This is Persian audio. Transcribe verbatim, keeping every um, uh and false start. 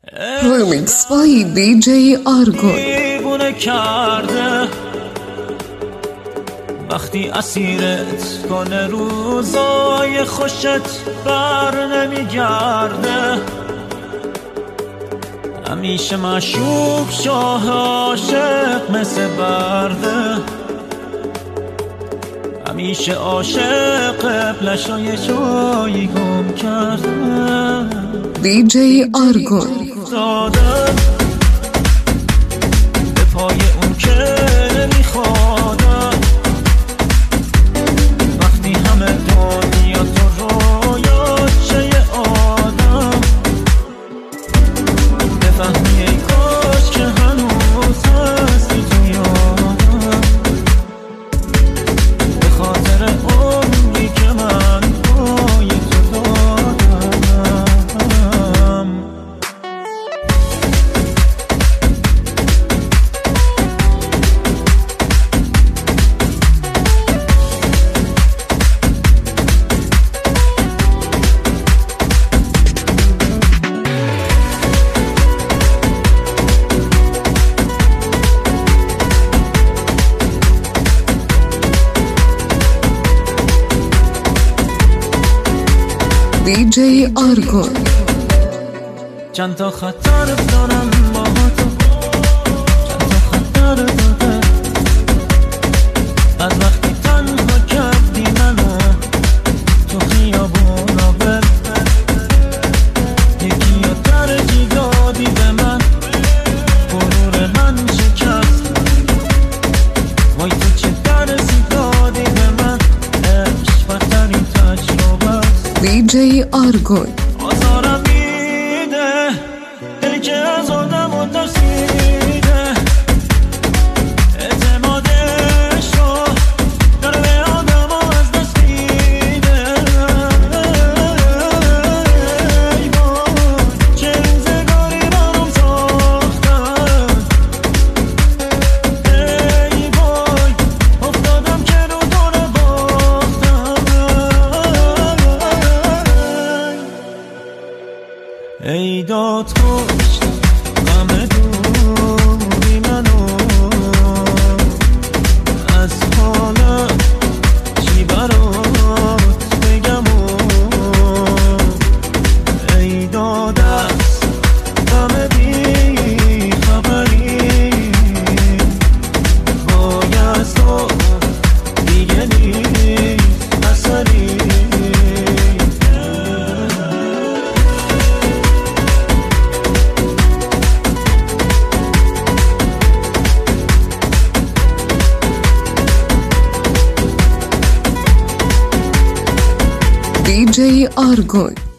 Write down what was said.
Remix by دی جی آرگون. دیوونه کرده وقتی اسیرت کنه روزای خوشت بر نمیگرده، همیشه معشوق شاه عاشق مثل برده، همیشه عاشق قبلش رو یه جایی گم کرده. دی جی آرگون دادم به پای اون که نمیخوادم، وقتی همه دنیا تو رویات چه یه آدم، بفهمی ای کاش که هنوز هستی تو یادم، به خاطر عمری که من پای تو دادم. دی جی آرگون. چند تا خطر دارم با تو، چند تا خطر داده، از وقتی تنها کردی منو تو خیابونا بر، یکی یا ترجی دادی به من، غرور من شکست، وای تو چه درسی دادی به من، عشق بدترین تجربه است. دی جی آرگون. آزارم میده دلی که از آدم و ترسیده، اعتمادش رو داره به آدم و از دست میده. ای وای چه روزگاری برام ساختن، ای وای افتادم که رو دور باختم. ای داد کشت غم دوری منو، از حالا چی برات بگم و ای داد از غم بی خبری، باید تو دیگه نیست اثری. دی جی آرگون.